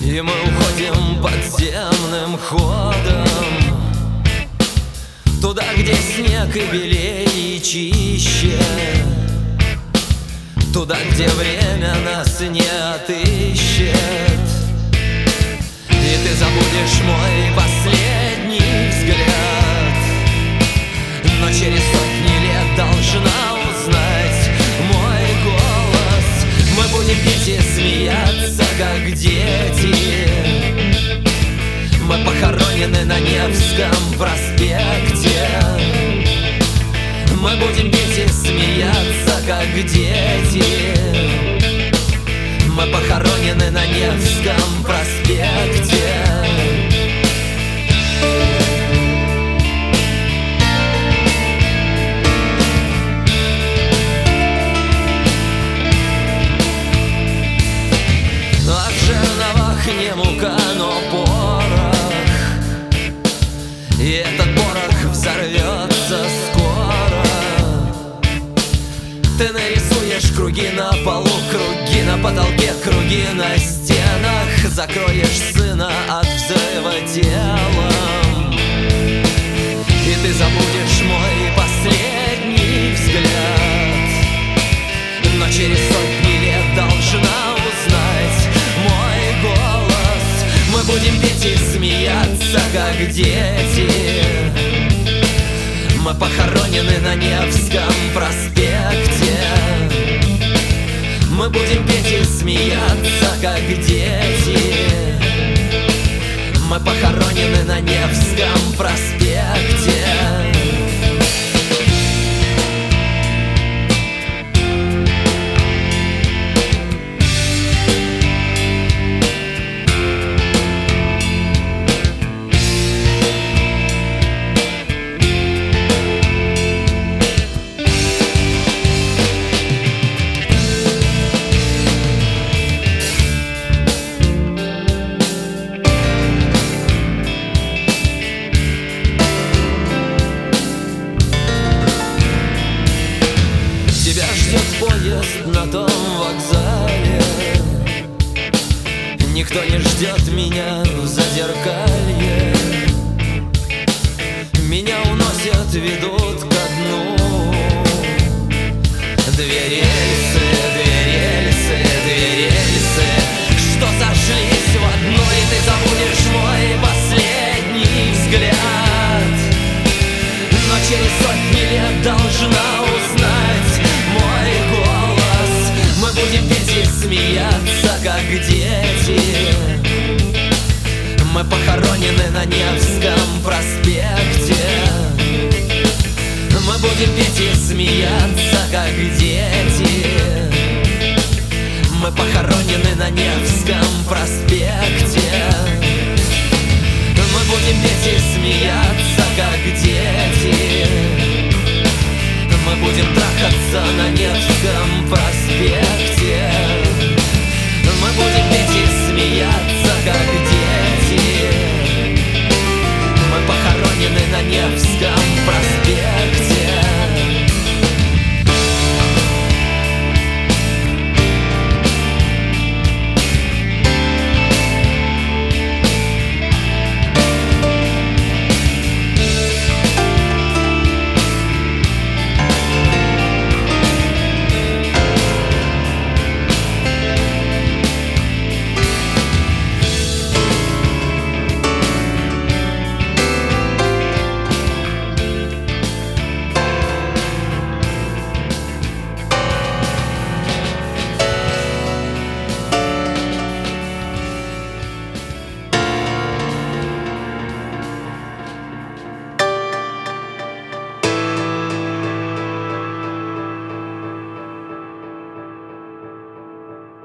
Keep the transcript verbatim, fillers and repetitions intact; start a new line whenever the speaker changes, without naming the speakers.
И мы уходим подземным ходом туда, где снег и белее, и чище, туда, где время нас не отыщет. И ты забудешь мой последний взгляд, но через сотни лет должна узнать мой голос. Мы будем петь и смеяться, как дети. Мы похоронены на Невском проспекте. Мы будем петь и смеяться, как дети. Мы похоронены на Невском проспекте. А в жерновах не мука, но порох, и этот порох взорвется скоро. Ты нарисуешь круги на полу, круги на потолке, круги на стенах. Закроешь сына от взрыва телом, и ты забудешь мой последний взгляд, но через сотни лет должна узнать мой голос. Мы будем петь и смеяться, как дети. Мы похоронены на Невском проспекте. Мы будем петь и смеяться, как дети. Мы похоронены на Невском проспекте. Тебя ждет поезд на том вокзале. Никто не ждет меня в Зазеркалье. Меня уносят, ведут ко дну. Две рельсы, две рельсы, две рельсы, что сошлись в одну. И ты забудешь мой последний взгляд, но через сотни лет должна узнать мой голос. Мы будем петь и смеяться, как дети. Мы похоронены на Невском проспекте. Мы будем петь и смеяться, как дети. Мы похоронены на Невском проспекте.